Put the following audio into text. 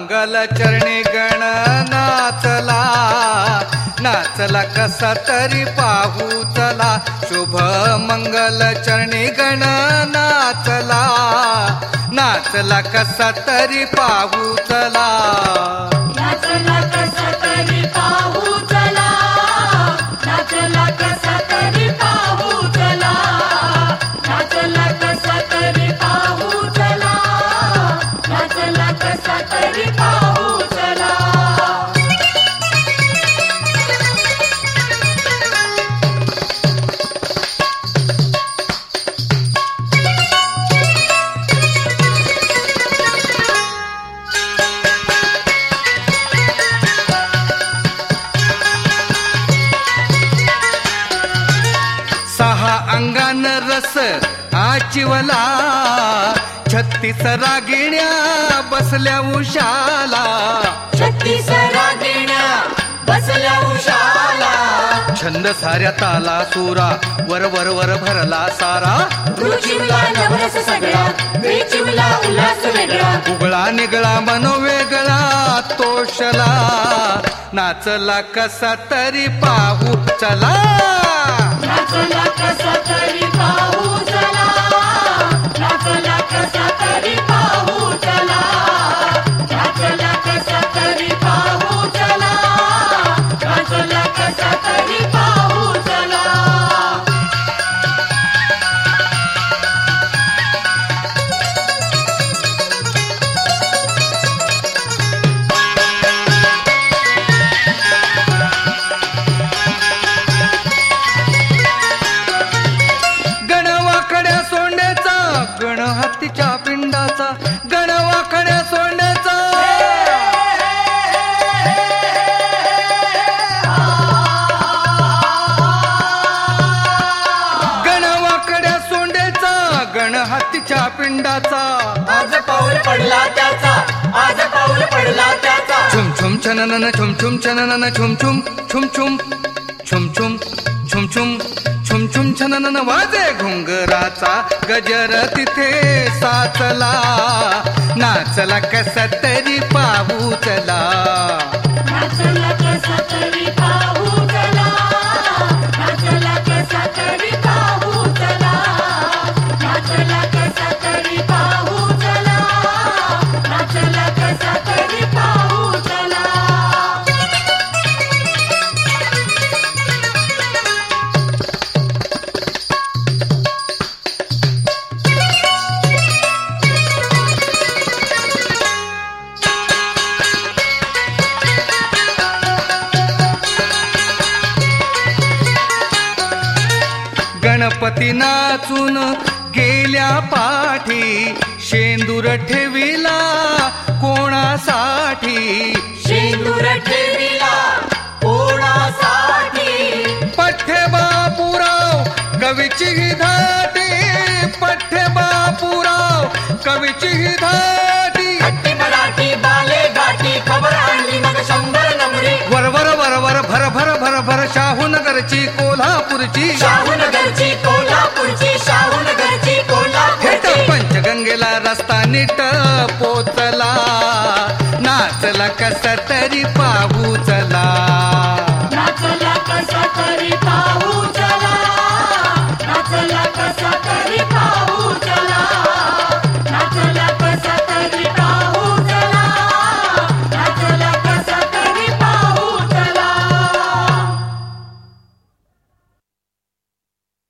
मंगल चरणी गण नाचला, नाचला कसा तरी पाहू चला. शुभ मंगल चरणी गण नाचला, नाचला कसा तरी पाहू चला. नाचला कसा तरी पाहू चला, नाचला कसा तरी पाहू चला, नाचला कसा तरी पाहू चला, नाचला कसा तरी पाहू चला. सहा अंगान रस आचिवला, 36 रागिण्या बसल्या उशाला. 36 रागिण्या बसल्या उशाला, छंद साऱ्या ताला सुरा, वर वर वर भरला सारा. रुचिवला नवरस सगळा, वेचिवला उल्हास वेगळा. उगळा निगळा मनोवेगळा तोषला, नाचला कसा तरी पाहू चला. नाचला कसा तरी पाहू चला, नाचला कसा तरी पाहू चला, नाचला कसा तरी पाहू चला, नाचला कसा तरी पाहू चला. गणवाकड्या सोंड्याचा, गण हत्तीच्या पिंडाचा, गणवाकड्या सोंड्याचा. गणवाकड्या सोंड्याचा, गण हत्तीच्या पिंडाचा. आज पाऊल पडला त्याचा, आज पाऊल पडला त्याचा. छुम छुम छननन छुम छुम छननन छुम छुम छुम छुम छुम छुम छुम छुम छुम छुम छननन वाजे घुंगराचा गजर तिथे साचला. नाचला कसा तरी पाहू चला. नाचला कसा तरी पाहू चला, नाचला कसा तरी पाहू चला, नाचला कसा तरी पाहू चला, नाचला कसा तरी पाहू चला. गणपती नाचून गेल्या पाठी, शेंदूर ठेविला कोणासाठी. शेंदूर ठेविला कोणासाठी. पठ्ठे बापूराव कवीची ही धाटी, पठ्ठे बापूराव कवीची ही धाटी. हट्टी मराठी बाले गाठी, खबर आणली मग 100 नंबरी. वर वर वर वर भर भर भर भर शाहूनगरची कोल्हापूरची, शाहूनगरची कोल्हापूरची, शाहूनगरची थेट कोल्हापूरची. पंचगंगेला रस्ता नीट पोचला. नाचला कसा तरी पाहू चला.